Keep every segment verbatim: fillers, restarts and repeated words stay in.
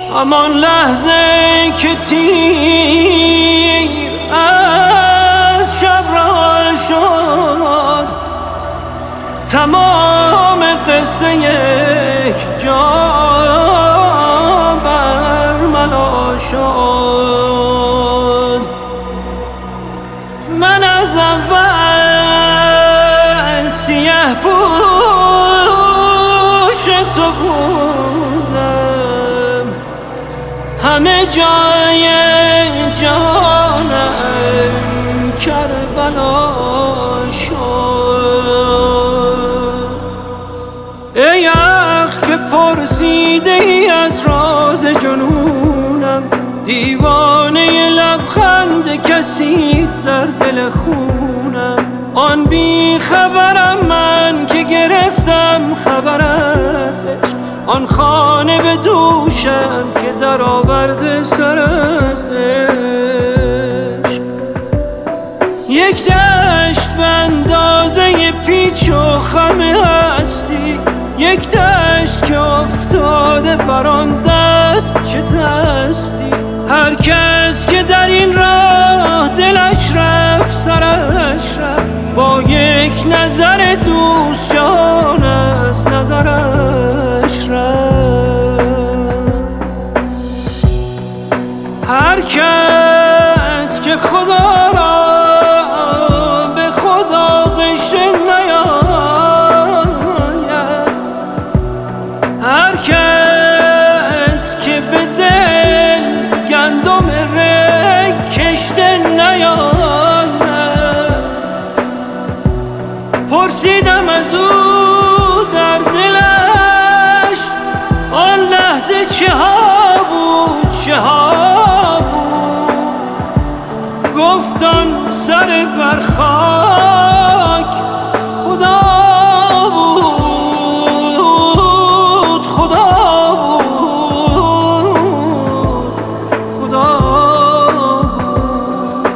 همان لحظه که تیر از شب را شد، تمام قصه یک جا برملا شد. من از اول سیه پوش تو بودم، همه جای جانم کربلا شد. ای عقل که پرسیده ای از راز جنونم، دیوانه لبخند کسی در دل خونم. آن بی خبرم من که گرفتم خبر از عشق، آن خانه به دوشم که در آورده سر از عشق. یک دشت به اندازه پیچ و خم هستی، یک دشت که افتاده بر آن دست چه دستی. هر کس که در این راه دلش رفت سرش رفت، با یک نظر دوست جان از نظرش رفت. هر کس که خدا را به خدا غشه نیاید، هر کس که به دل گندم رگ کشته نیاید، پرسیدم از او در دلش آن لحظه چه ها بود چه ها بود. گفت آن سر بر خاک خدا بود خدا بود خدا بود.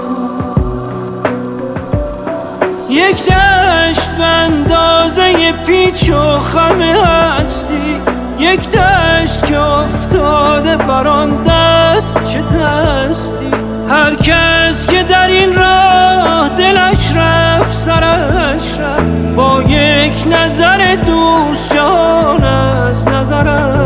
یک دشت به اندازه پیچ و خم هستی، یک دشت که افتاده بر آن دست چه دستی. هر کس که در این راه دلش رفت سرش رفت، با یک نظر دوست جان از نظرش